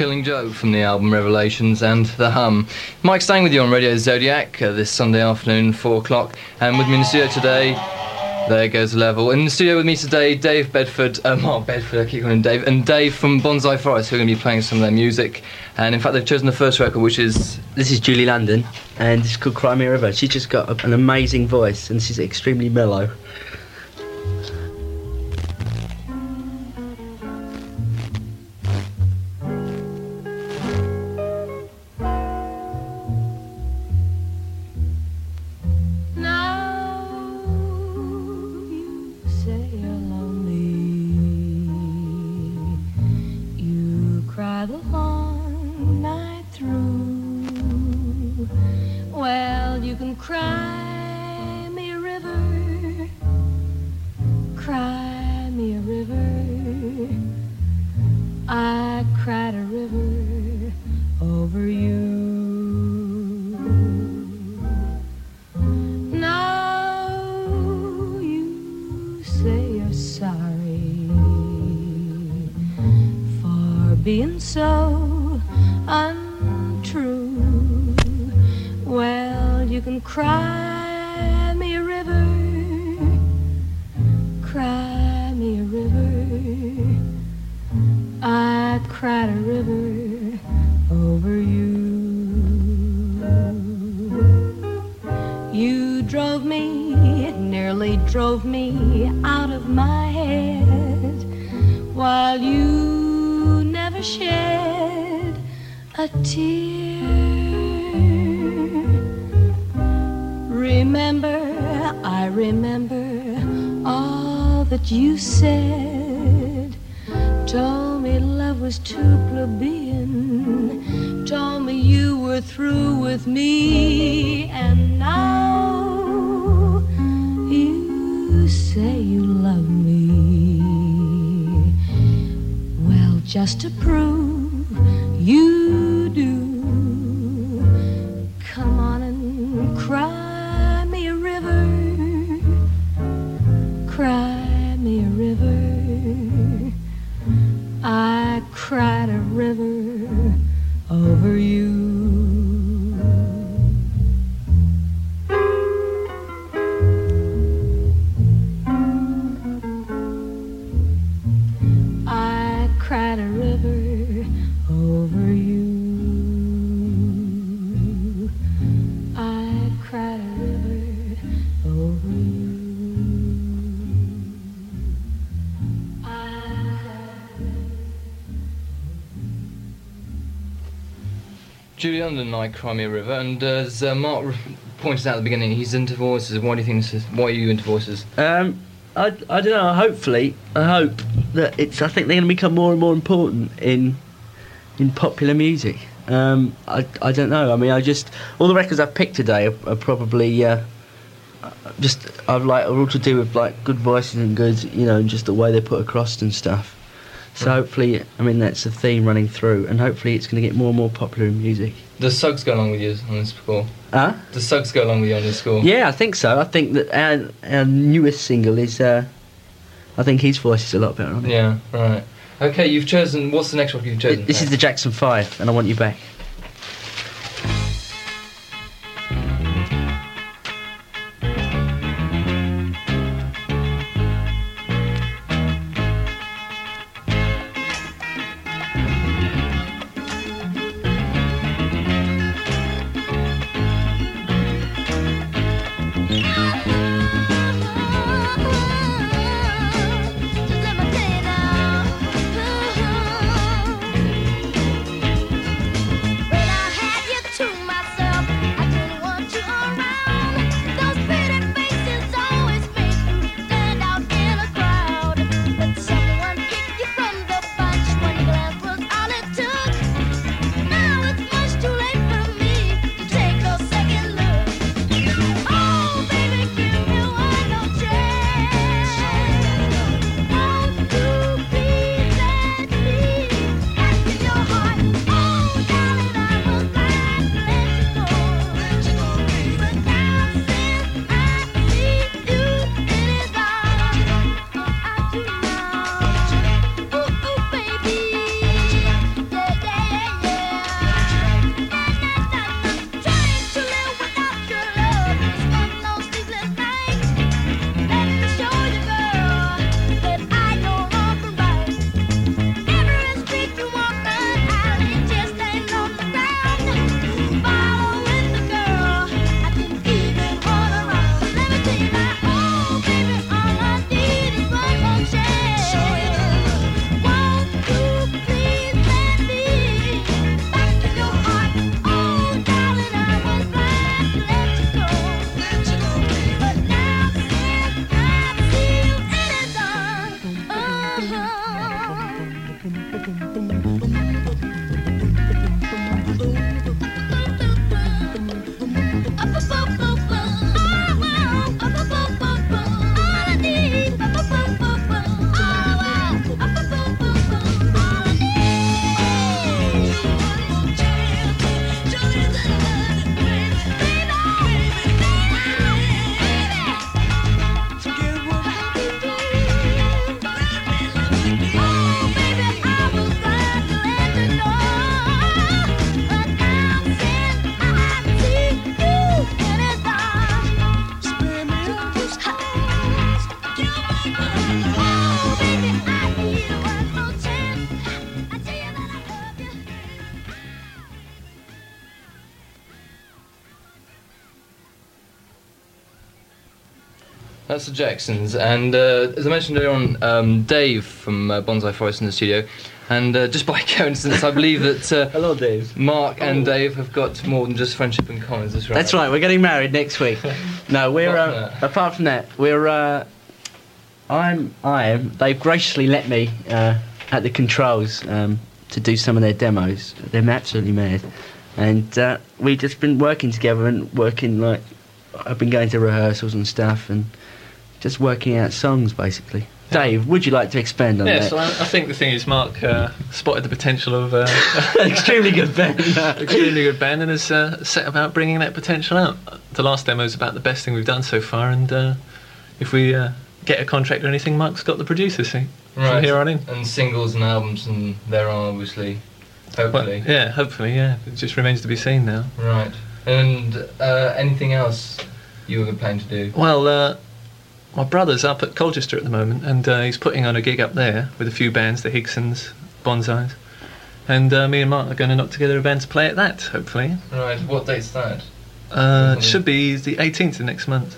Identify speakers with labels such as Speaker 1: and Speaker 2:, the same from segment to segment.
Speaker 1: Killing Joke from the album Revelations and The Hum. Mike staying with you on Radio Zodiac this Sunday afternoon, 4 o'clock. And with me in the studio today, there goes the level. In the studio with me today, Dave Bedford, Mark Bedford, I keep calling him Dave, and Dave from Bonsai Forest, who are going to be playing some of their music. And in fact, they've chosen the first record, which is...
Speaker 2: This is Julie London, and it's called Cry Me a River. She's just got an amazing voice, and she's extremely mellow.
Speaker 3: Being so untrue. Well, you can cry me a river, cry me a river. I cried a river over you. You drove me, nearly drove me out of my head, while you never shed a tear. Remember, I remember all that you said. Told me love was too plebeian. Told me you were through with me. And now you say you love me. Just to prove you do, come on and cry me a river, cry me a river. I cried a river over you. Cried a river over you. I cried a river over you.
Speaker 1: Julie London and I Cry Me a River, and as Mark pointed out at the beginning, he's into voices. Why do you think this is? Why are you into voices?
Speaker 2: I don't know. Hopefully, I hope that it's. I think they're going to become more and more important in popular music. I don't know. I mean, all the records I've picked today are probably are all to do with like good voices and good, just the way they're put across and stuff. So hopefully, I mean, that's the theme running through, and hopefully it's going to get more and more popular in music.
Speaker 1: Does Suggs go along with you on this score?
Speaker 2: Does
Speaker 1: Suggs go along with you on this score?
Speaker 2: Yeah, I think so. I think that our newest single is, I think his voice is a lot better on it.
Speaker 1: Yeah, right. Okay, you've chosen, what's the next one you've chosen?
Speaker 2: This is the Jackson 5, and I Want You Back.
Speaker 1: That's the Jacksons, and as I mentioned earlier on, Dave from Bonsai Forest in the studio, and just by coincidence, I believe that
Speaker 2: Hello, Dave.
Speaker 1: Mark and Dave have got more than just friendship in common. Is this right?
Speaker 2: That's right. We're getting married next week. No, we're apart from that, we're they've graciously let me at the controls to do some of their demos. They're absolutely mad, and we've just been working together and working like I've been going to rehearsals and stuff and just working out songs basically. Dave, would you like to expand on that?
Speaker 4: Yes, I think the thing is Mark spotted the potential of
Speaker 2: extremely good band.
Speaker 4: extremely good band and has set about bringing that potential out. The last demo is about the best thing we've done so far, and if we get a contract or anything, Mark's got the producer seat from here on in.
Speaker 1: And singles and albums, and there are obviously, hopefully.
Speaker 4: Well, hopefully, it just remains to be seen now.
Speaker 1: Right. And anything else you were planning to do?
Speaker 4: Well, my brother's up at Colchester at the moment, and he's putting on a gig up there with a few bands, the Higsons, Bonsais, and me and Mark are going to knock together a band to play at that, hopefully.
Speaker 1: Right, what date's that?
Speaker 4: It should be the 18th of next month.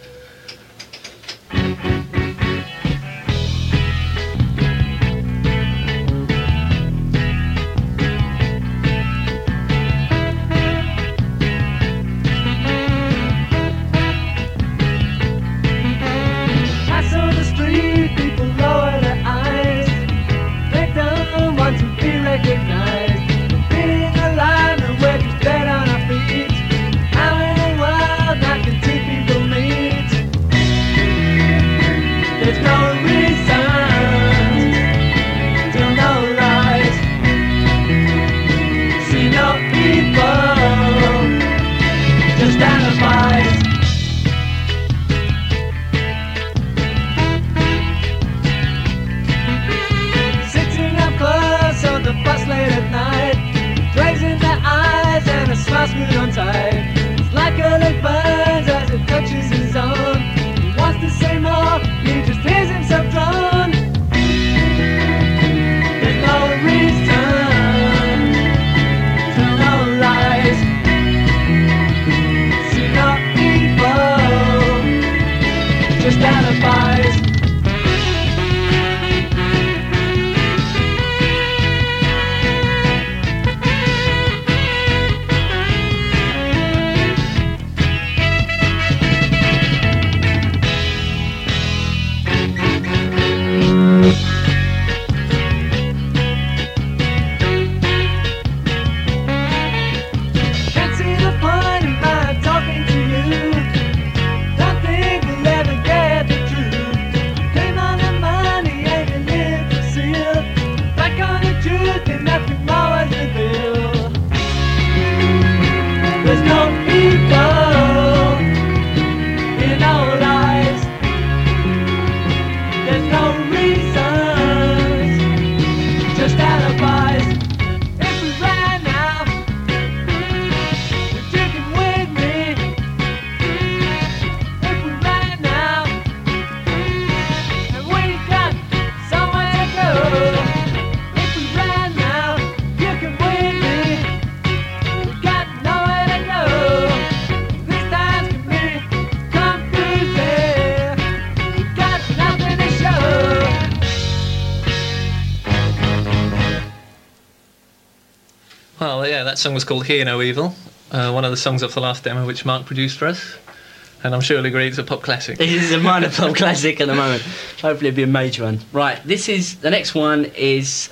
Speaker 4: That song was called Hear No Evil, one of the songs off the last demo which Mark produced for us, and I'm sure you'll agree it's a pop classic.
Speaker 2: It is a minor pop classic at the moment. Hopefully it'll be a major one. Right, the next one is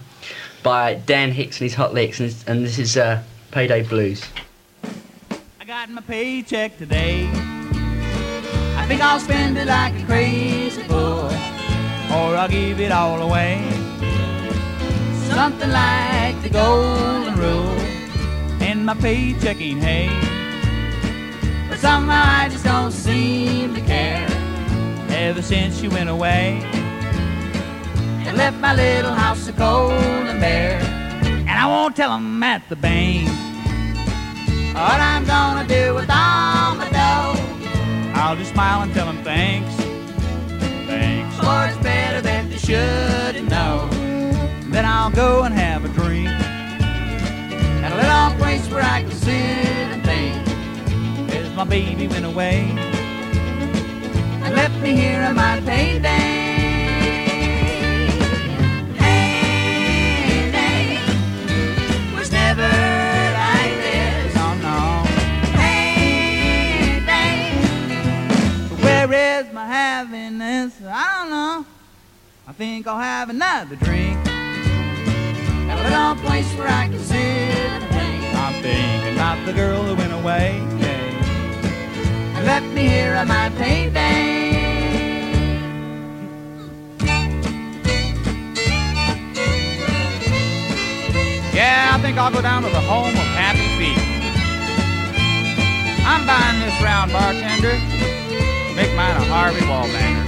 Speaker 2: by Dan Hicks and his Hot Licks, and this is Payday Blues.
Speaker 5: I got my paycheck today. I think I'll spend it like a crazy boy, or I'll give it all away. Something like the golden rule in my paycheck ain't hay. But somehow I just don't seem to care. Ever since you went away and left my little house so cold and bare. And I won't tell them at the bank what I'm gonna do with all my dough. I'll just smile and tell them thanks. Thanks, Lord, it's better that they shouldn't know. Then I'll go and have a drink at a little place where I can sit and think. As my baby went away, I and left me here on my payday. Payday was never like this. Oh no. Payday. But where is my happiness? I don't know. I think I'll have another drink at a little place where I can sit and think. I'm thinking about the girl who went away, yeah, and left me here on my payday. Yeah, I think I'll go down to the home of Happy Feet. I'm buying this round, bartender. Make mine a Harvey Wallbanger.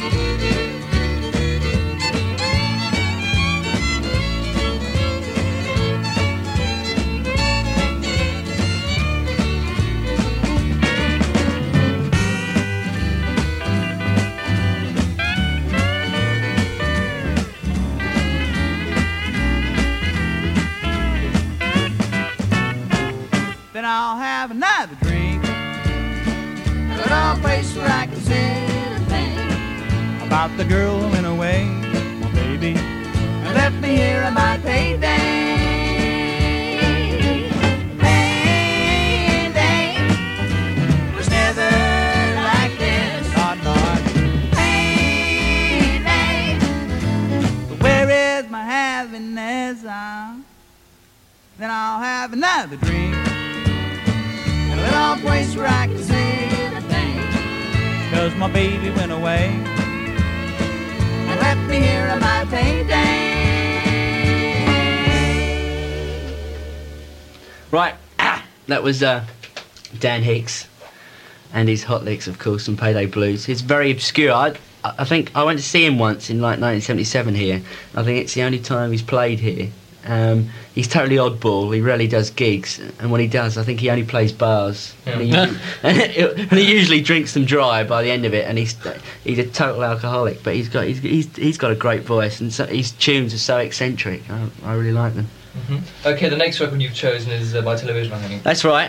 Speaker 5: Then I'll have another drink at a little place where I can sit and think about the girl who went away, my baby, and left me here on my payday. Payday was never like this. Oh, no. Payday. But where is my happiness? Then I'll have another drink. A little place where I can sit and think. 'Cause my baby went away and left me here on my payday.
Speaker 2: Right, that was Dan Hicks and his Hot Licks, of course, and Payday Blues. It's very obscure. I think I went to see him once in like 1977 here. I think it's the only time he's played here. He's totally oddball. He rarely does gigs, and when he does, I think he only plays bars.
Speaker 1: Yeah.
Speaker 2: And he usually drinks them dry by the end of it. And he's a total alcoholic, but he's got a great voice, and so, his tunes are so eccentric. I really like them.
Speaker 1: Mm-hmm. Okay, the next record you've chosen is by Television, I think.
Speaker 2: That's right.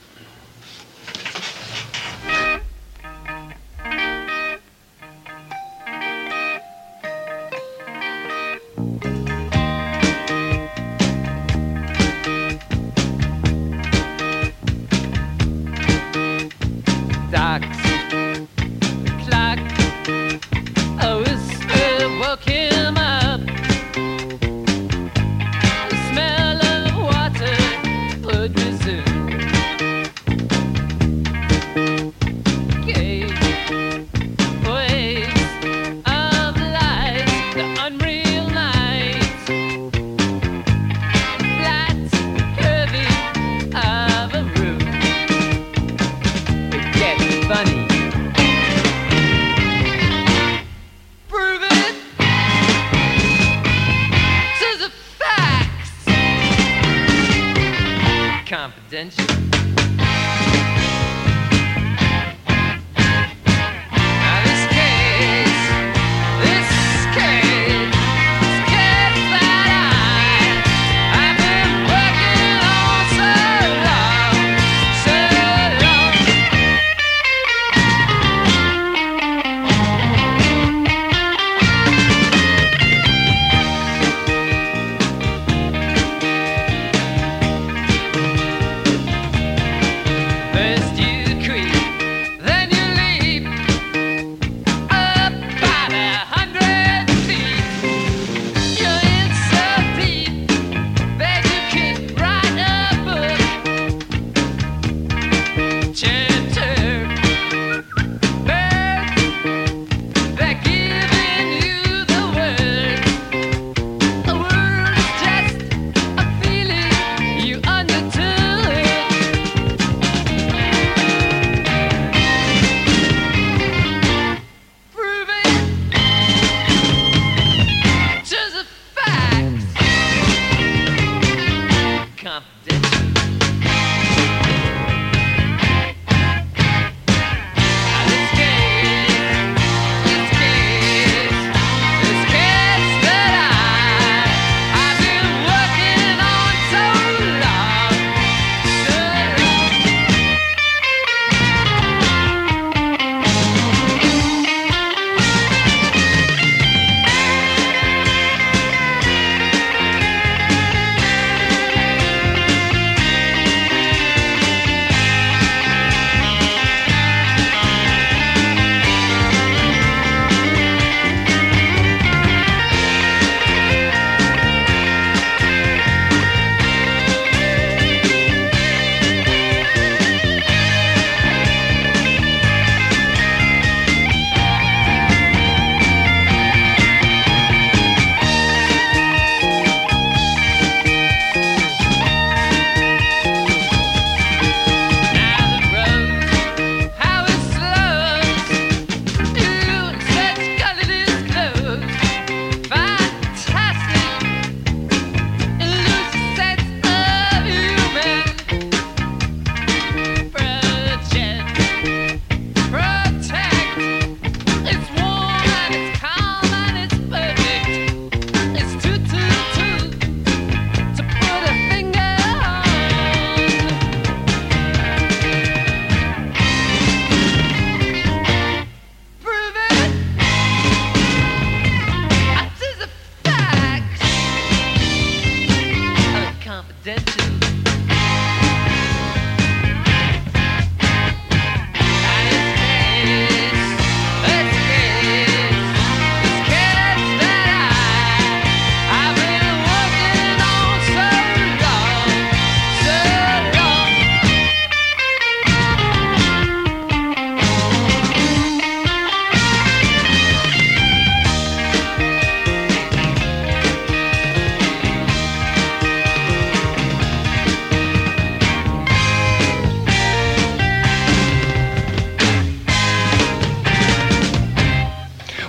Speaker 1: Confidential.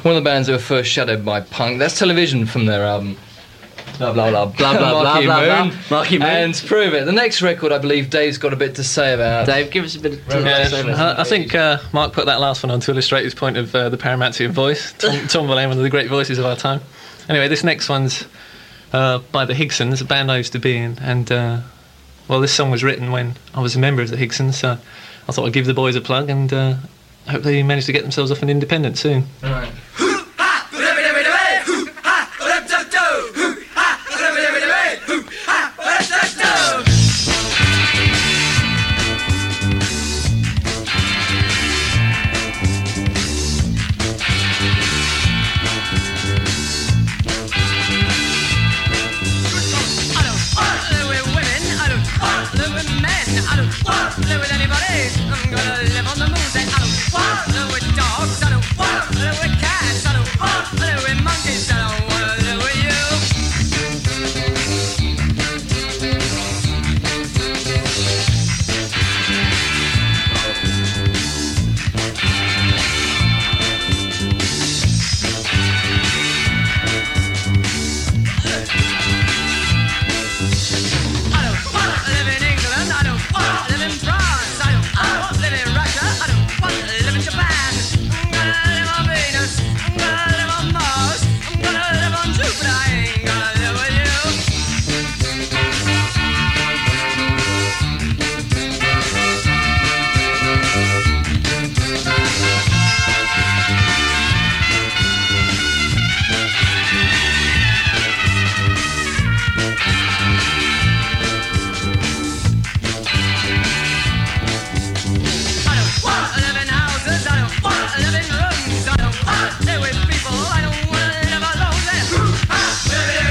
Speaker 1: one of the bands that were first shadowed by punk. That's Television from their album. Blah blah blah
Speaker 2: Blah, blah, blah,
Speaker 1: Marquee
Speaker 2: blah, blah.
Speaker 1: Moon.
Speaker 2: Marquee Moon.
Speaker 1: And Prove It. The next record, I believe, Dave's got a bit to say about.
Speaker 2: Dave, give us a bit of...
Speaker 4: I think Mark put that last one on to illustrate his point of the Paramathian voice. Tom Verlaine, one of the great voices of our time. Anyway, this next one's by the Higsons, a band I used to be in, and well, this song was written when I was a member of the Higsons, so I thought I'd give the boys a plug, and hope they manage to get themselves off an independent soon.
Speaker 1: Right.
Speaker 6: Live with anybody. I'm gonna live on the moon. Say I don't want to live with dogs. I don't want to live with cats. I don't want to live with monkeys. I don't want to live with you. I don't want to live in England. I don't want to live in France. I don't want to live in Russia. I don't want to live in Japan. I'm gonna live on Venus. I'm gonna live on Mars. I'm gonna live on Jupiter. I ain't gonna live with you. I don't want to live in houses. I don't want to live in rooms. I don't want to live with people. I don't want to live alone.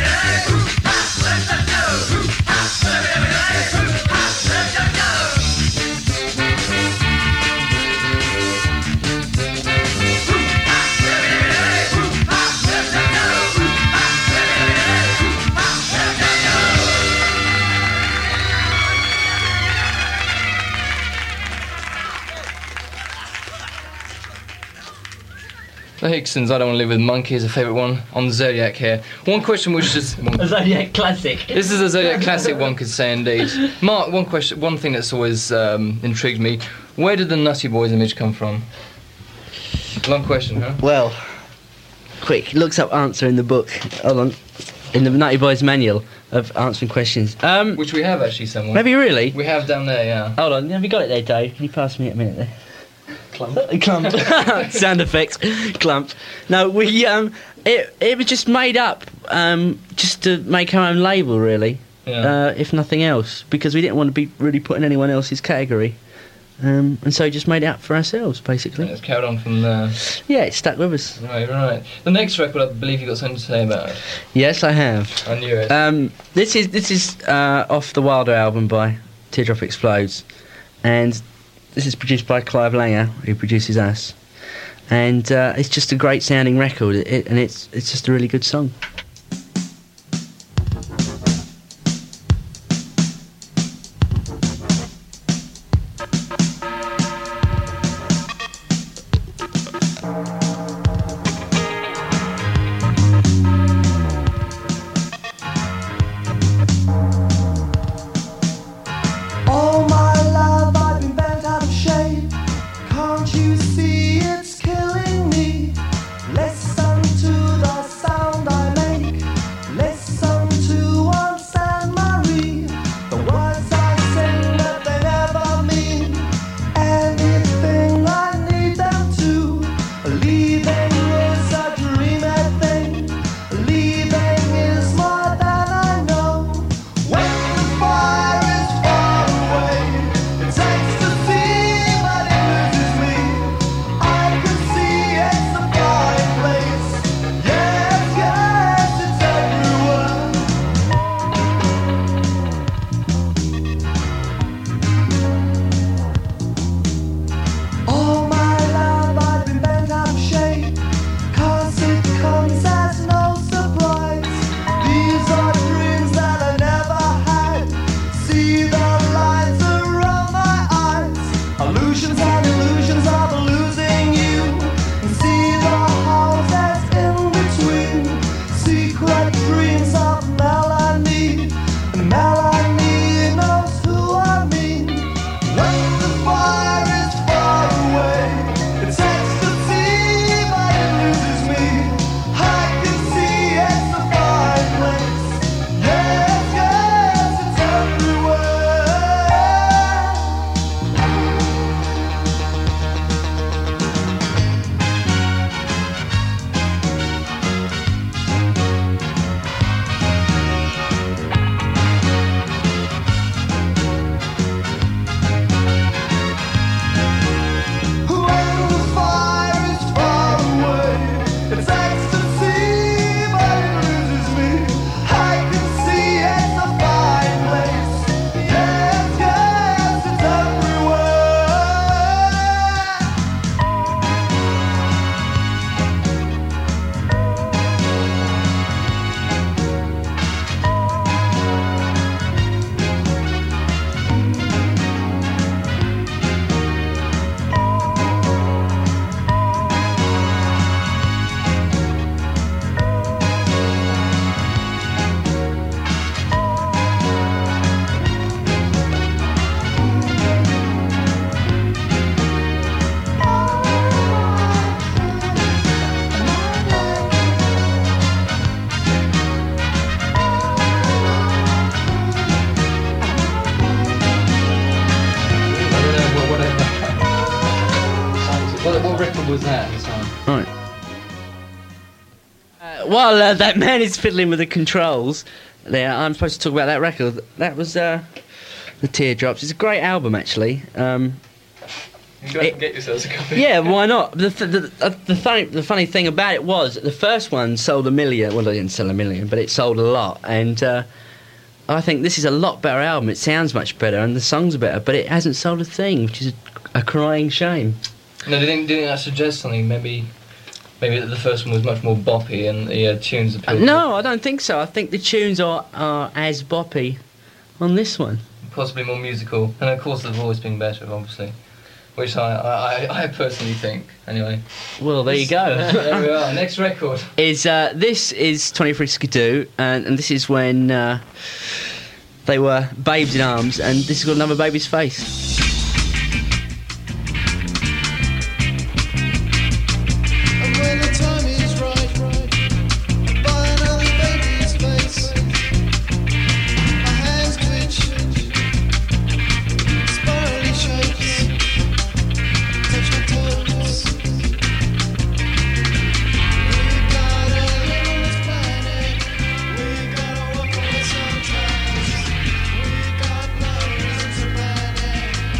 Speaker 1: The Higsons, I Don't Want to Live with Monkeys, a favourite one on Zodiac here. One question which is...
Speaker 2: A Zodiac classic.
Speaker 1: This is a Zodiac classic, one could say indeed. Mark, one thing that's always intrigued me. Where did the Nutty Boys image come from? Long question, huh?
Speaker 2: Well, quick, looks up answer in the book. Hold on. In the Nutty Boys manual of answering questions.
Speaker 1: Which we have actually somewhere.
Speaker 2: Maybe really?
Speaker 1: We have down there, yeah.
Speaker 2: Hold on, have you got it there, Dave? Can you pass me a minute there? Clump. Sound effects. Clump. No, we it was just made up just to make our own label, really.
Speaker 1: Yeah.
Speaker 2: If nothing else, because we didn't want to be really put in anyone else's category. And so just made it up for ourselves, basically.
Speaker 1: Let's carry on from there.
Speaker 2: Yeah, it stuck with us.
Speaker 1: Right. The next record, I believe you got something to say about.
Speaker 2: Yes, I have.
Speaker 1: I knew it.
Speaker 2: This is off the Wilder album by Teardrop Explodes, and this is produced by Clive Langer, who produces us, and it's just a great sounding record. And it's just a really good song.
Speaker 7: All my life I've been bent out of shape. Can't you see it's killing me? Listen to the sound I make.
Speaker 1: what was that at the time?
Speaker 2: Right. While that man is fiddling with the controls, there, I'm supposed to talk about that record. That was the Teardrops. It's a great album, actually.
Speaker 4: You go and get yourselves a copy.
Speaker 2: Yeah, why not? The funny thing about it was the first one sold 1 million. Well, it didn't sell 1 million, but it sold a lot. And I think this is a lot better album. It sounds much better, and the songs are better, but it hasn't sold a thing, which is a crying shame.
Speaker 1: No, do you think that suggests something? Maybe that the first one was much more boppy and the tunes appealed.
Speaker 2: No, I don't think so. I think the tunes are as boppy on this one.
Speaker 1: Possibly more musical, and of course the voice being better, obviously. Which I personally think, anyway.
Speaker 2: Well, there you go.
Speaker 1: There we are. Next record
Speaker 2: this is 23 Skidoo, and this is when they were babes in arms, and this has got another baby's face.
Speaker 8: And when the time is right, I buy another baby's face. My hands twitch, spirally shapes, touch my toes. We gotta live on this planet. We gotta walk away sometimes. We got no reason to panic.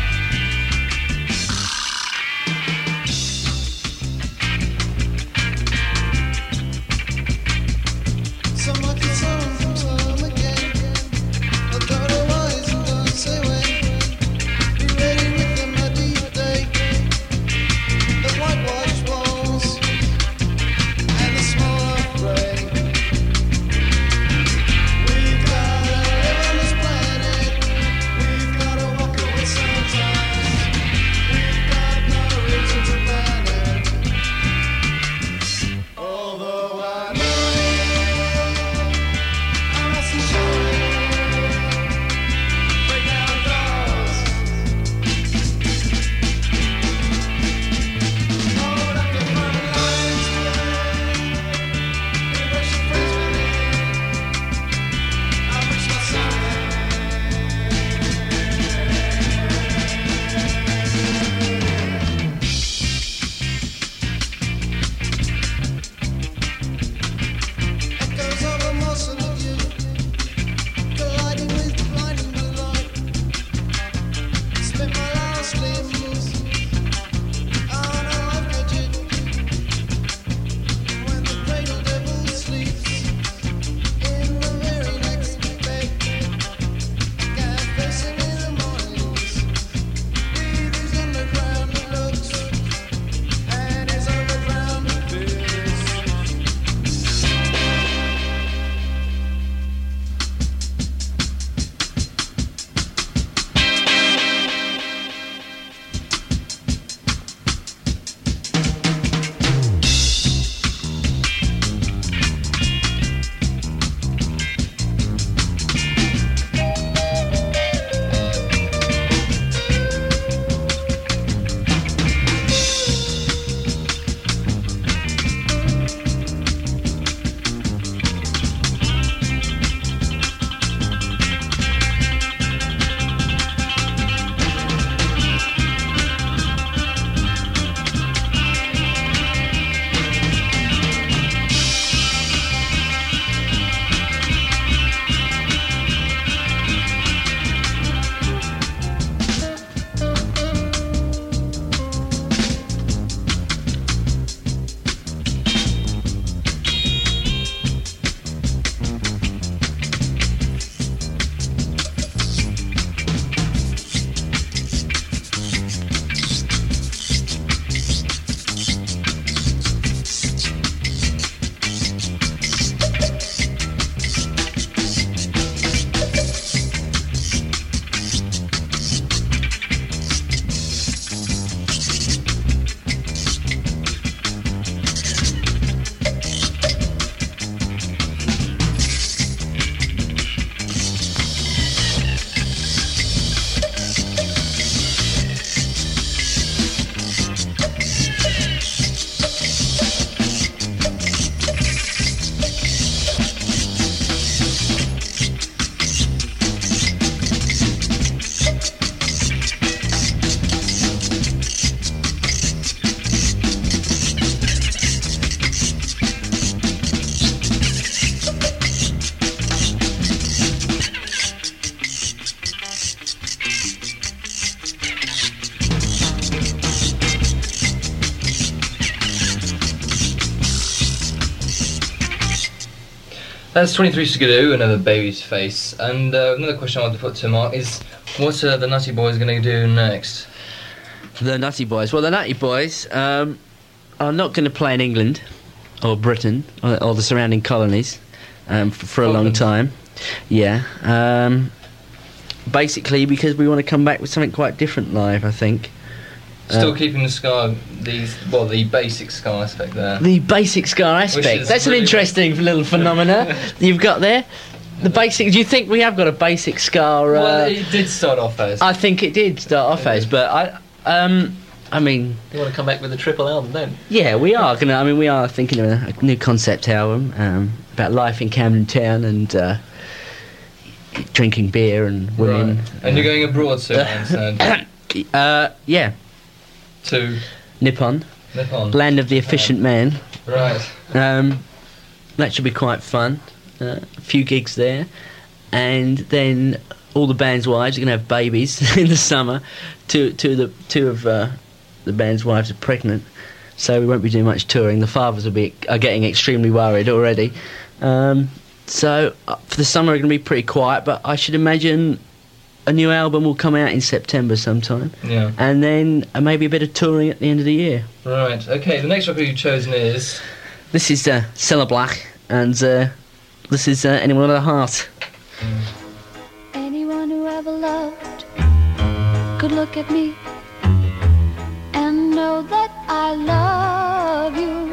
Speaker 1: That's 23 Skidoo, another Baby's Face. And another question I want to put to Mark is, what are the Nutty Boys going to do next?
Speaker 2: The Nutty Boys. Well, the Nutty Boys are not going to play in England or Britain or the surrounding colonies for a long time. Yeah. Basically, because we want to come back with something quite different live, I think.
Speaker 1: Still keeping the basic ska aspect there.
Speaker 2: The basic ska aspect. That's an interesting little phenomena you've got there. The basic. Do you think we have got a basic ska?
Speaker 1: Well, it did start off as.
Speaker 2: I think it did start off as, but I mean.
Speaker 4: You want to come back with a triple album then?
Speaker 2: Yeah, we are gonna. I mean, we are thinking of a new concept album about life in Camden Town and drinking beer and women.
Speaker 1: Right. And you're going abroad soon, I understand.
Speaker 2: Yeah.
Speaker 1: To
Speaker 2: Nippon, land of the efficient man.
Speaker 1: Right.
Speaker 2: That should be quite fun. A few gigs there, and then all the band's wives are going to have babies in the summer. Two of the band's wives are pregnant, so we won't be doing much touring. The fathers are getting extremely worried already. So for the summer, we're going to be pretty quiet, but I should imagine a new album will come out in September sometime.
Speaker 1: Yeah.
Speaker 2: And then maybe a bit of touring at the end of the year.
Speaker 1: Right, okay, the next record you've chosen is...
Speaker 2: This is Cilla Black, and this is Anyone with a Heart.
Speaker 3: Anyone who ever loved could look at me and know that I love you.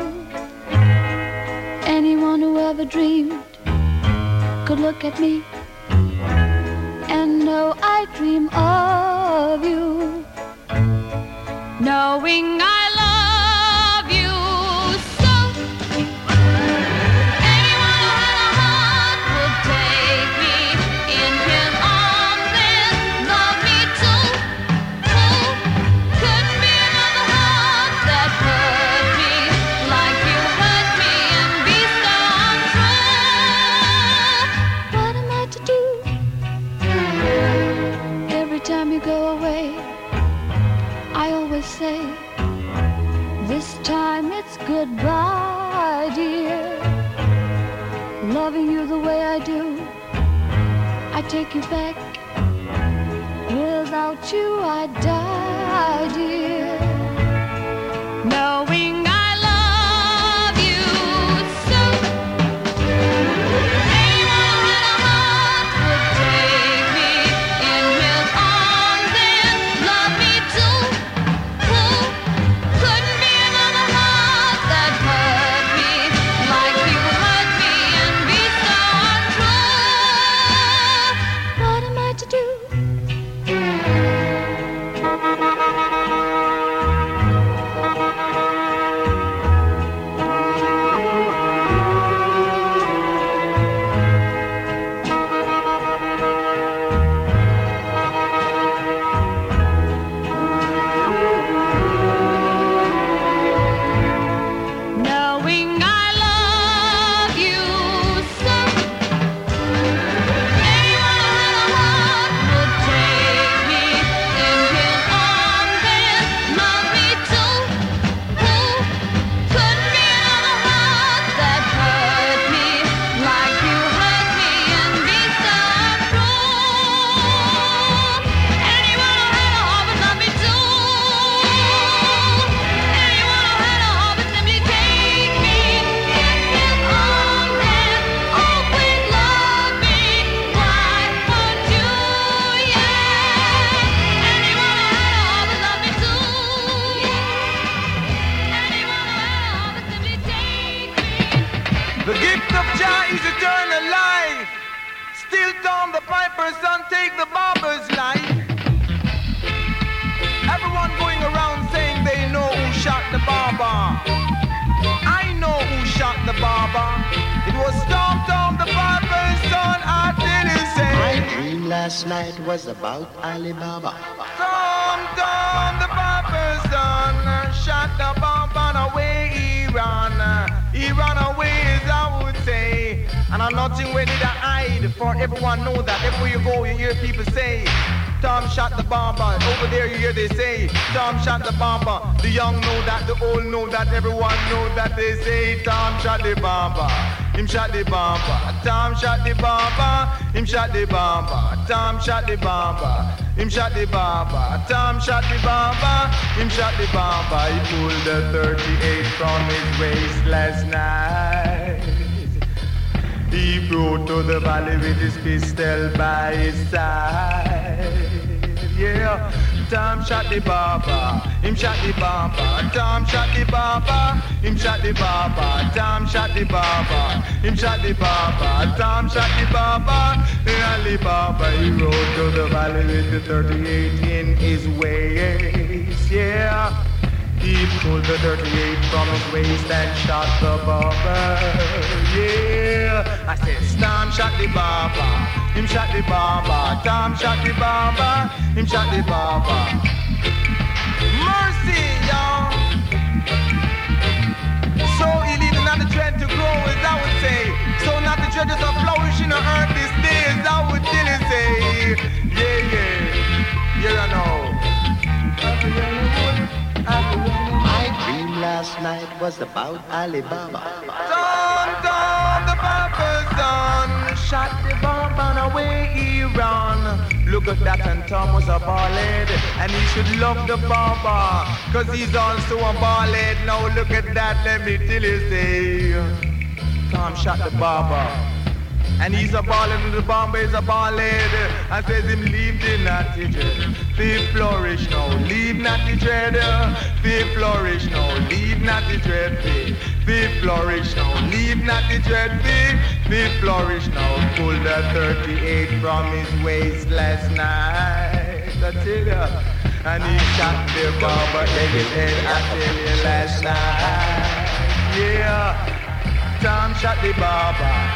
Speaker 3: Anyone who ever dreamed could look at me and know I dream of you. Knowing I love you so. Anyone who had a heart would take me in his arms and love me too. Couldn't be another heart that hurt me like you hurt me and be so untrue. What am I to do? Every time you go away, I always say, this time it's goodbye, dear. Loving you the way I do, I take you back. Without you I die, dear. Knowing I love you so. Anyone who had a heart would take me in his arms and love me too. Couldn't be another heart that hurt me like you hurt me and be so untrue. What am I to do? Knowing I love you so. Anyone who had a heart would take me in his arms and love me too. Couldn't be another heart that hurt me like you hurt me and be so true. Anyone who had a heart would love me too. Anyone who had a heart would simply take me in his arms and always love me. Why would you? Yeah. Anyone who had a heart would love me too. Anyone who had a heart would simply take me.
Speaker 9: The gift of Jah is eternal life. Still Tom the piper's son take the barber's life. Everyone going around saying they know who shot the barber. I know who shot the barber. It was Tom the piper's son. I didn't say.
Speaker 10: My dream last night was about Alibaba.
Speaker 9: Tom the piper's son shot the barber away. He ran away, as I would say. And I'm nothing where did I hide. For everyone know that everywhere you go, you hear people say, Tom shot the barber. Over there you hear they say, Tom shot the barber. The young know that, the old know that, everyone know that they say, Tom shot the barber. him shot the bomber. Tom shot the bomber, him shot the bomber. Tom shot the bomber, him shot the bomber. Tom shot the bomber, him shot the bomber. He pulled the 38 from his waist last night. He rode to the valley with his pistol by his side. Yeah, Tom shot the barber, him shot the barber. Tom shot the barber, him shot the barber. Tom shot the barber, him shot the barber. Tom shot the barber, and the barber. He rode to the valley with the 38 in his waist. Yeah. He pulled the 38 from his waist and shot the barber. Yeah, I said, Tom shot the barber, him shot the barber. Tom shot the barber, him shot the barber. Mercy, y'all. So illegal not the dread to grow, as I would say. So not the dread just a flourishing on earth these days, I would really say. Yeah, yeah, I know.
Speaker 10: My dream last night was about Alibaba.
Speaker 9: Don, the barber's done. Shot the bomb and away he run. Look at that, and Tom was a ballhead, and he should love the barber, cause he's also a ballhead. Now look at that, let me tell you, say Tom shot the barber, and he's a ballhead, and the barber is a ballhead. I says him leave the natty dread, feel flourish now, leave natty dread, feel flourish now, leave natty dread, feel flourish now, leave natty dread, feel flourish now. Pulled the 38 from his waist last night, I tell ya, and he shot the barber in his head, I tell you, last night. Yeah, Tom shot the barber.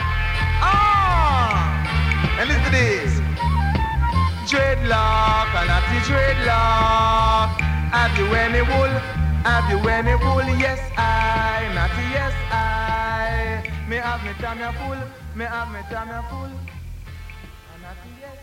Speaker 9: And listen to this. Dreadlock, and at the dreadlock. Have you any wool? Have you any wool? Yes, I. Natty, yes, I. Me have me time ya full. Me have me time ya full. And natty, yes,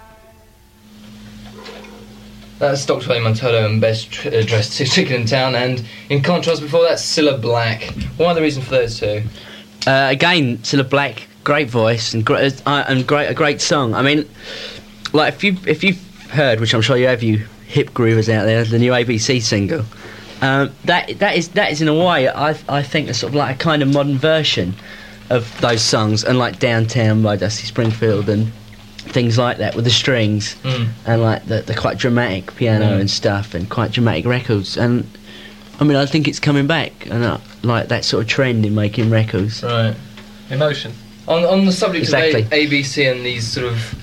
Speaker 9: I.
Speaker 1: That's Dr. Wayne Montolo and Best Dressed Chicken in Town, and in contrast before that, Cilla Black. What are the reason for those two?
Speaker 2: Again, Cilla Black, great voice and a great song. I mean, like if you've heard, which I'm sure you have, you hip groovers out there, the new ABC single, that is in a way I think a sort of like a kind of modern version of those songs, and like Downtown by Dusty Springfield and things like that with the strings and like the quite dramatic piano and stuff and quite dramatic records. And I mean, I think it's coming back, and like that sort of trend in making records.
Speaker 1: Right.
Speaker 4: Emotion.
Speaker 1: On the subject
Speaker 2: Exactly.
Speaker 1: of ABC and these sort of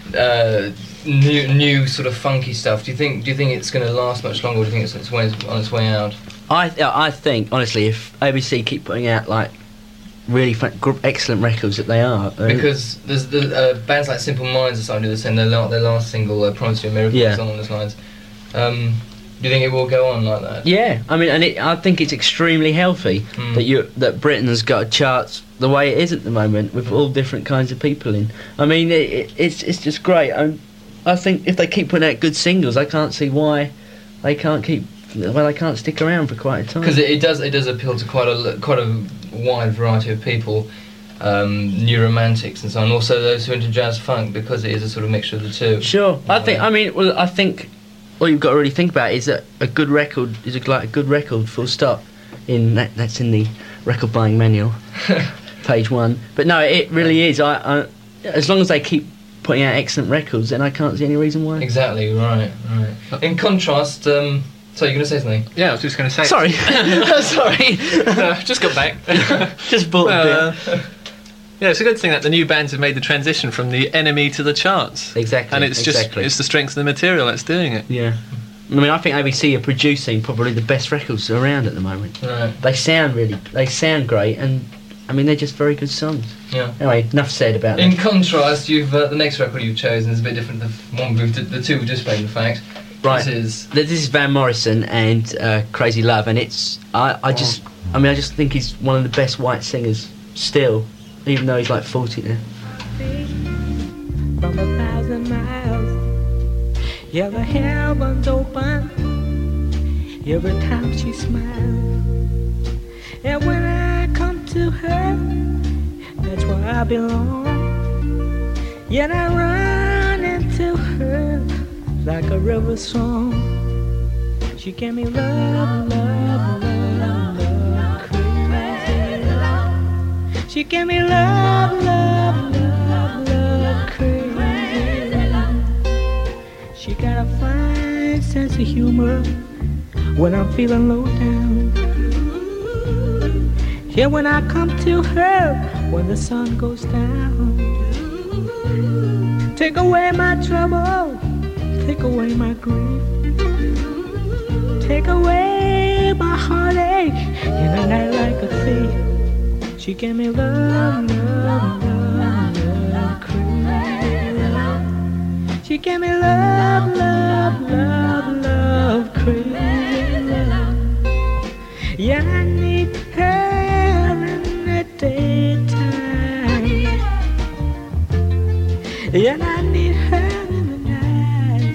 Speaker 1: new sort of funky stuff, do you think it's going to last much longer, or do you think it's on its way out?
Speaker 2: I think honestly, if ABC keep putting out like really excellent records that they are,
Speaker 1: Because there's bands like Simple Minds are starting to do the same. Their last single, Promise You a Miracle,
Speaker 2: Yeah.
Speaker 1: song on those lines. Do you think it will go on like that?
Speaker 2: yeah, I mean, and I think it's extremely healthy that Britain's got charts the way it is at the moment, with all different kinds of people in. I mean, it's just great. I think if they keep putting out good singles, I can't see why they can't stick around for quite a time.
Speaker 1: Because it does appeal to quite a wide variety of people, new romantics and so on. Also those who are into jazz funk, because it is a sort of mixture of the two.
Speaker 2: Sure, I think all you've got to really think about is that a good record is like a good record, full stop. That's in the record buying manual, page 1. But no, it really is. I as long as they keep putting out excellent records, then I can't see any reason why.
Speaker 1: Exactly, right. In contrast, so you're going to say something?
Speaker 4: Yeah, I was just going to say.
Speaker 2: Sorry, sorry.
Speaker 4: Just got back.
Speaker 2: Just bought a beer.
Speaker 4: Yeah, it's a good thing that the new bands have made the transition from the Enemy to the charts.
Speaker 2: Exactly.
Speaker 4: And it's it's the strength of the material that's doing it.
Speaker 2: Yeah. I mean, I think ABC are producing probably the best records around at the moment.
Speaker 1: Right.
Speaker 2: They sound great, and I mean, they're just very good songs.
Speaker 1: Yeah.
Speaker 2: Anyway, enough said about
Speaker 1: In
Speaker 2: that.
Speaker 1: contrast, the next record you've chosen is a bit different than the two we've just played, in fact.
Speaker 2: Right.
Speaker 1: This
Speaker 2: is Van Morrison and Crazy Love, and it's I just think he's one of the best white singers still, even though he's like 40 now.
Speaker 11: From 1,000 miles, yeah, the heavens open every time she smiles. And when I come to her, where I belong. Yet I run into her like a river song. She gave me love, love, love, love, crazy love. She gave me love, love, love, love, crazy love. She got a fine sense of humor when I'm feeling low down. Yeah, when I come to her when the sun goes down. Take away my trouble, take away my grief, take away my heartache in a night like a thief. She gave me love, love, love, love, crazy love. She gave me love, love, love, love, crazy love. Yeah, I need her in the daytime. Yeah, I need her in the night.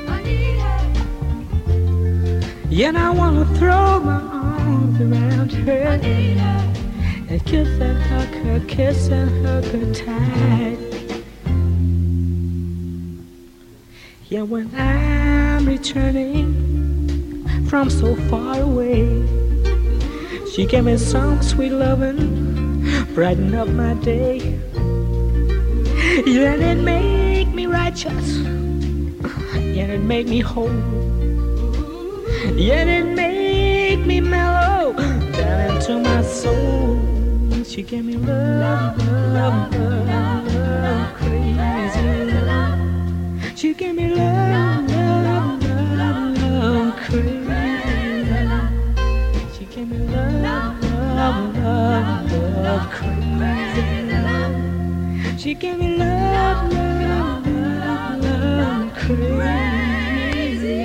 Speaker 11: Yeah, I wanna throw my arms around her and kiss and hug her, kiss and hug her tight. Yeah, when I'm returning from so far away, she gave me some sweet loving, brighten up my day. Yeah, and it made me righteous. Yeah, and it made me whole. Yeah, and it made me mellow down into my soul. She gave me love, love, love, love, crazy love. She gave me love, love, love, love, crazy love. She gave me love, love, love, love, crazy love. She gave me love, love, love, love, crazy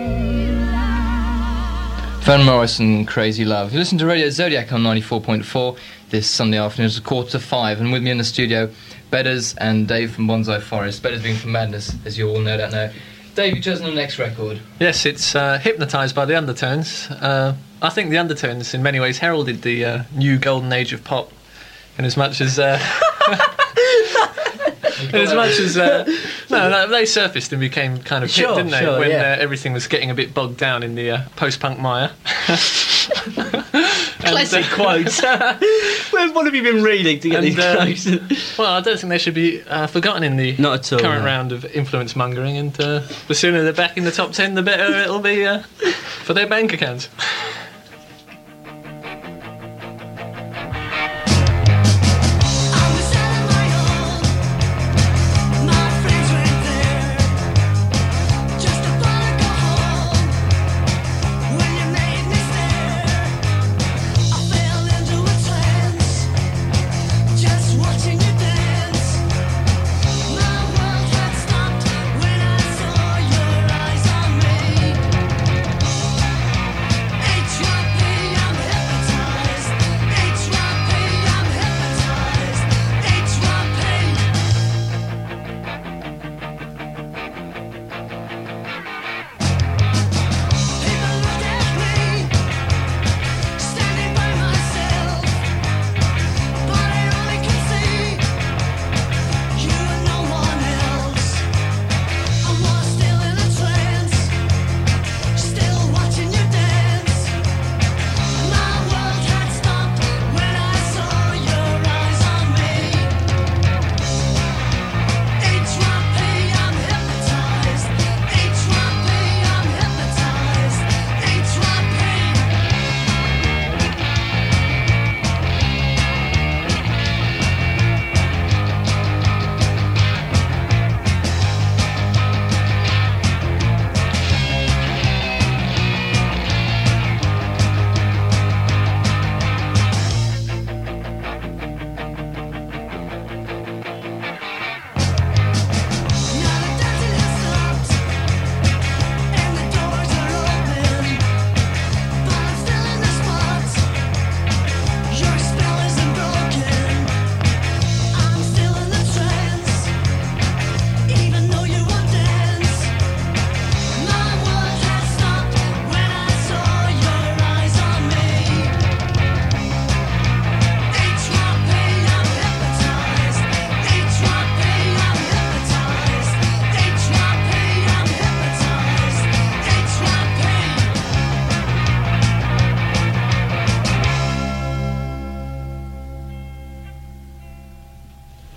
Speaker 11: love.
Speaker 1: Van Morrison, Crazy Love. You listen to Radio Zodiac on 94.4 this Sunday afternoon. It's 4:45, and with me in the studio, Bedders and Dave from Bonsai Forest. Bedders being from Madness, as you all no doubt know. Dave, you've chosen the next record.
Speaker 4: Yes, it's Hypnotised by the Undertones. I think the Undertones, in many ways, heralded the new golden age of pop, in as much as... no, they surfaced and became kind of hit, didn't they? When everything was getting a bit bogged down in the post-punk mire.
Speaker 2: Classic quotes. What have you been reading to get these quotes?
Speaker 4: Well, I don't think they should be forgotten in the current round of influence mongering. And the sooner they're back in the top 10, the better it'll be for their bank accounts.
Speaker 8: Ain't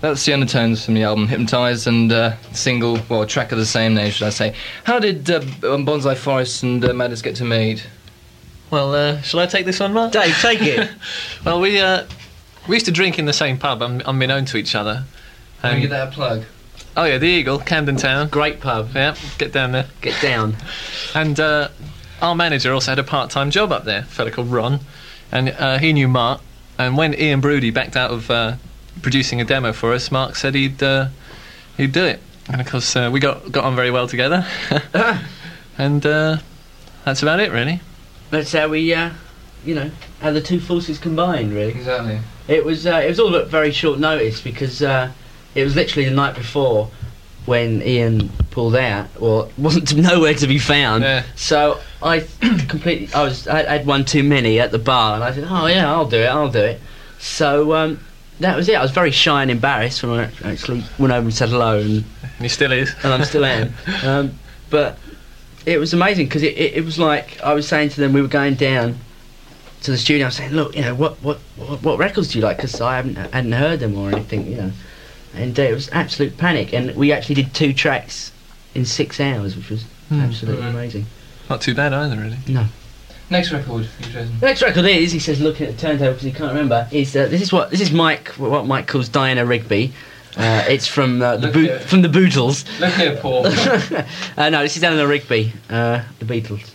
Speaker 1: That's the undertones from the album Hypnotised, and single, well, track of the same name, should I say. How did Bonsai Forest and Madness get to meet?
Speaker 4: Well, shall I take this one, Mark?
Speaker 2: Dave, take it.
Speaker 4: Well, we used to drink in the same pub, unbeknown to each other.
Speaker 1: Can we get that a plug?
Speaker 4: Oh yeah, the Eagle, Camden Town.
Speaker 2: Great pub.
Speaker 4: Yeah, get down there.
Speaker 2: Get down.
Speaker 4: And our manager also had a part-time job up there, a fella called Ron, and he knew Mark. And when Ian Broody backed out of producing a demo for us, Mark said he'd do it. And of course, we got on very well together. And that's about it, really.
Speaker 2: That's how we, how the two forces combined, really.
Speaker 1: Exactly.
Speaker 2: It was all at very short notice because it was literally the night before when Ian pulled out, or wasn't nowhere to be found.
Speaker 4: Yeah.
Speaker 2: So I had one too many at the bar, and I said, "Oh yeah, I'll do it." So that was it. I was very shy and embarrassed when I actually went over and said hello, and
Speaker 4: he still is,
Speaker 2: and I'm still am. But it was amazing because it was like I was saying to them, we were going down to the studio. I was saying, look, what records do you like? Because I hadn't heard them or anything, And it was absolute panic, and we actually did 2 tracks in 6 hours, which was absolutely amazing.
Speaker 4: Not too bad either, really.
Speaker 2: No.
Speaker 1: Next record you've chosen.
Speaker 2: The next record is, he says, looking at the turntable because he can't remember, is this is Mike, what Mike calls Diana Rigby. It's from the Beatles.
Speaker 1: Look here, Paul.
Speaker 2: No, this is Eleanor Rigby, the Beatles.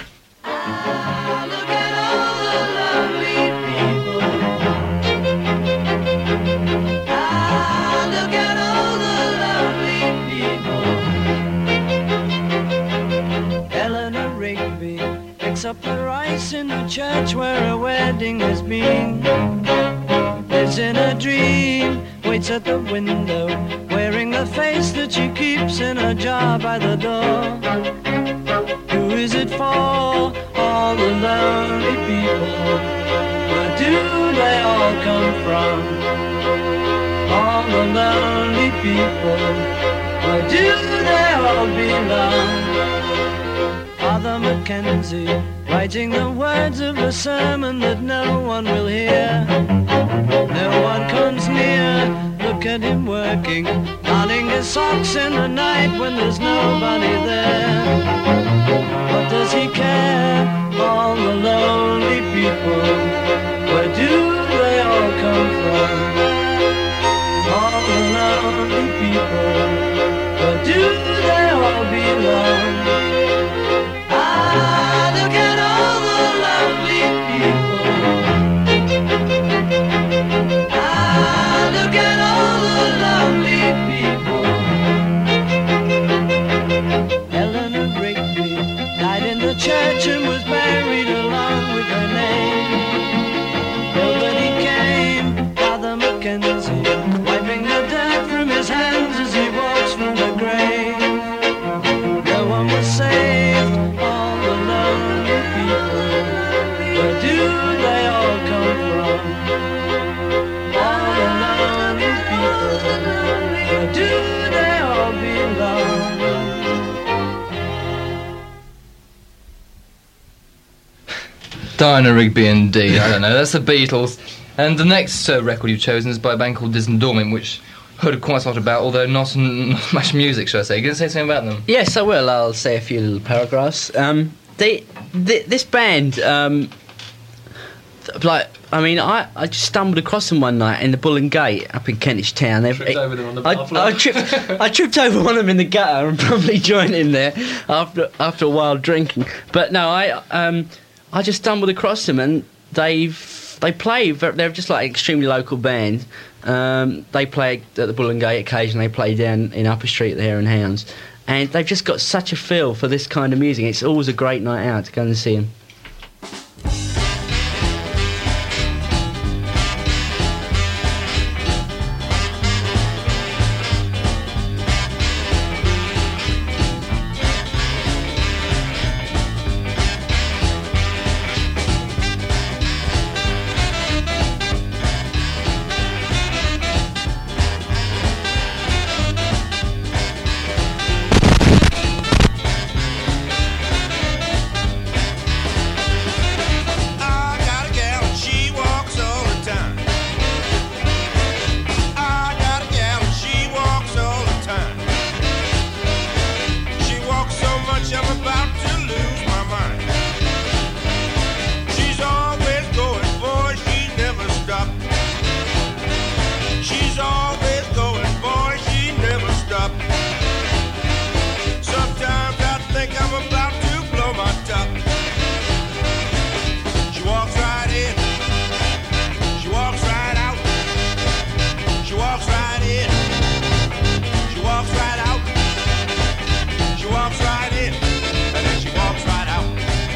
Speaker 12: Up the rice in the church where a wedding has been. Lives in a dream, waits at the window, wearing the face that she keeps in a jar by the door. Who is it for? All the lonely people. Where do they all come from? All the lonely people. Where do they all belong? Father Mackenzie, writing the words of a sermon that no one will hear. No one comes near, look at him working, darning his socks in the night when there's nobody there. What does he care? All the lonely people, where do they all come from? All the lonely people, where do they all belong? Look at all the lovely people. Look at all the lovely people. Eleanor Rigby died in the church and was buried along with her name. Nobody came, Father Mackenzie, wiping the dirt from his hands as he walks from the grave. No one was saved. Where do they all come from? All the lonely people. Where do they all belong?
Speaker 1: Diana Rigby indeed, I don't know, that's the Beatles. And the next record you've chosen is by a band called Distant Dormant, which I heard quite a lot about, although not much music, should I say. Are you going to say something about them?
Speaker 2: Yes, I will. I'll say a few little paragraphs. This band, I just stumbled across them one night in the Bull and Gate up in Kentish Town.
Speaker 4: Tripped over them on the bar floor.
Speaker 2: I tripped over one of them in the gutter and probably joined in there after a while drinking. But no, I just stumbled across them, and they play. They're just like an extremely local band. They play at the Bull and Gate occasionally. They play down in Upper Street at the Hare and Hounds. And they've just got such a feel for this kind of music. It's always a great night out to go and see them.
Speaker 9: about to lose my mind. She's always going, boy, she never stopped. She's always going, boy, she never stopped. Sometimes I think I'm about to blow my top. She walks right in. She walks right out. She walks right in. She walks right out. She walks right in. And then she walks right out.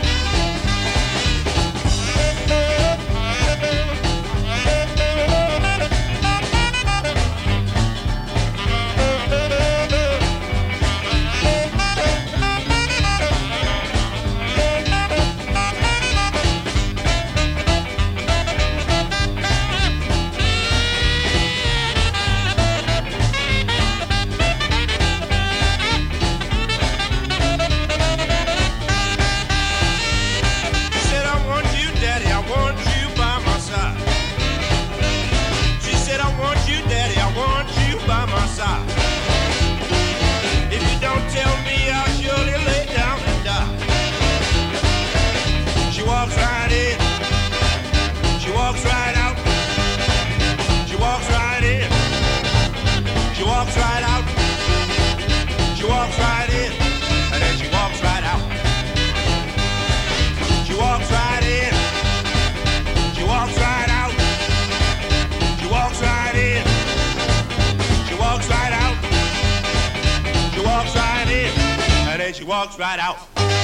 Speaker 9: She said, I want you, Daddy, I want you by my side. She said, I want you, Daddy, I want you by my side. If you don't tell me, I'll surely lay down and die. She walks right in. She walks right out. She walks right in. She walks right out. She walks right in. And then she walks right out. She walks right in. She walks right out. She walks right in. She walks right out. She walks right in. And then she walks right out.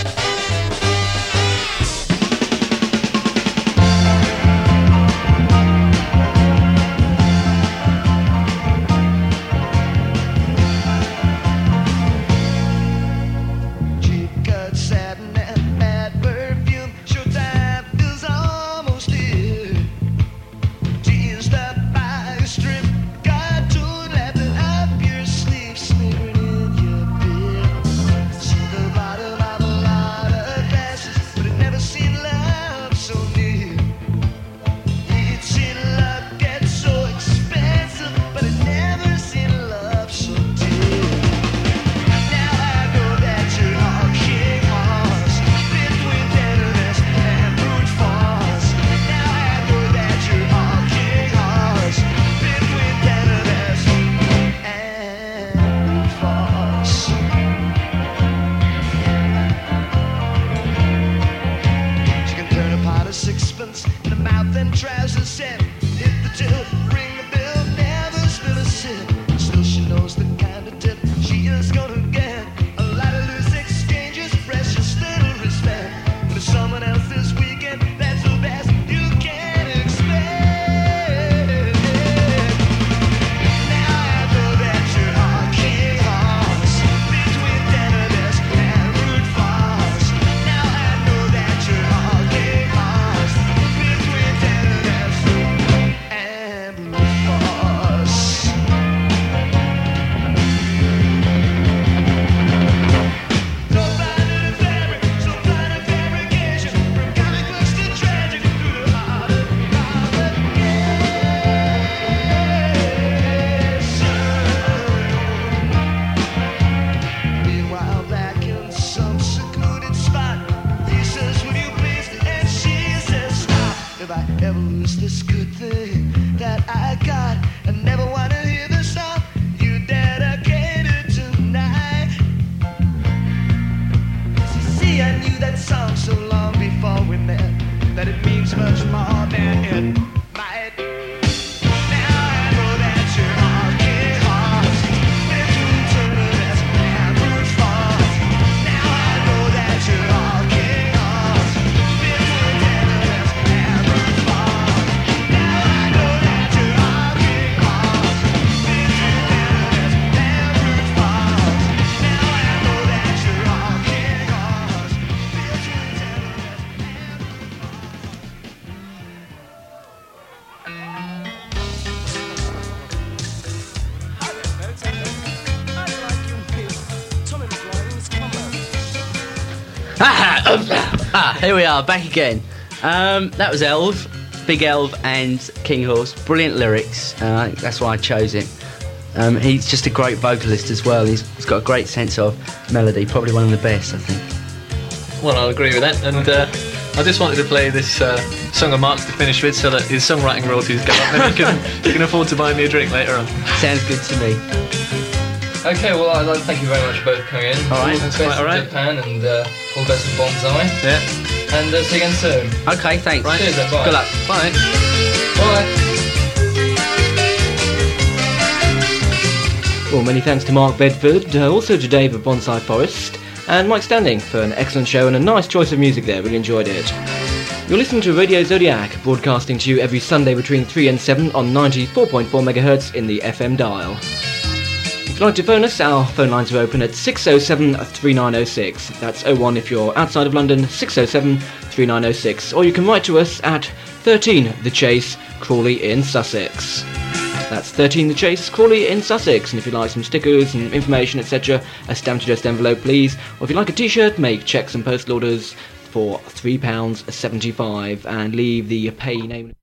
Speaker 8: Cheap cut satin and mad perfume. Showtime is almost here. Teased up by a strip cartoon, laughing up your sleeve, slipping in your beer. See the bottom of a lot of glasses, but I've never seen love so near. You'd seen love get so expensive, but I've never seen love so dear. Now I know that you're hawking horse between tenderness and brute force. Now I know that you're hawking horse between tenderness and brute force. She can turn a pot of sixpence in the mouth and tries to set. Hit the till, ring the bell, never spill a sip. Still she knows the kind of tip she is gonna get. A lot of loose exchanges, precious little respect. But if someone else's weekend, that's the best you can expect. Now I know that you're hawking horse between tenderness and brute force. Now I know that you're hawking horse between tenderness and brute force. Some find it in fabric, some find it fabrication. From comic books to tragic, through the heart of complication. Meanwhile, back in some secluded spot, he says, "Will you please?" And she says, "Stop." If I ever lose this good thing that I got, I never wanna hear the song you dedicated tonight. You see, I knew that song so long before we met that it means much more than it might. Now I know that you're hawking horse between tenderness and brute force. Now I know that you're hawking horse between tenderness and brute force. Now I know that you're hawking horse between tenderness and brute force. Now I know that you're hawking horse between
Speaker 2: Here we are, back again. That was Elv, Big Elv and King Horse. Brilliant lyrics. I think that's why I chose it. He's just a great vocalist as well. He's got a great sense of melody, probably one of the best, I think.
Speaker 4: Well, I'll agree with that. And I just wanted to play this song of Mark's to finish with, so that his songwriting royalties go up, and he can afford to buy me a drink later on.
Speaker 2: Sounds good to me.
Speaker 1: Okay, well, I'd like to thank you very much for both coming in.
Speaker 2: All right,
Speaker 1: All the best
Speaker 4: all right.
Speaker 1: in Japan, and all the best with Bonsai.
Speaker 4: Yeah.
Speaker 1: And see you again soon.
Speaker 2: Okay, thanks.
Speaker 1: Right. Cheers then, bye.
Speaker 2: Good luck.
Speaker 4: Bye.
Speaker 1: Bye.
Speaker 13: Well, many thanks to Mark Bedford, also to Dave of Bonsai Forest, and Mike Standing for an excellent show and a nice choice of music there. Really enjoyed it. You're listening to Radio Zodiac, broadcasting to you every Sunday between 3 and 7 on 94.4 MHz in the FM dial. If you'd like to phone us, our phone lines are open at 607 3906. That's 01 if you're outside of London, 607 3906. Or you can write to us at 13 The Chase, Crawley in Sussex. That's 13 The Chase, Crawley in Sussex. And if you'd like some stickers and information, etc., a stamped addressed envelope, please. Or if you'd like a t-shirt, make cheques and postal orders for £3.75 and leave the pay name.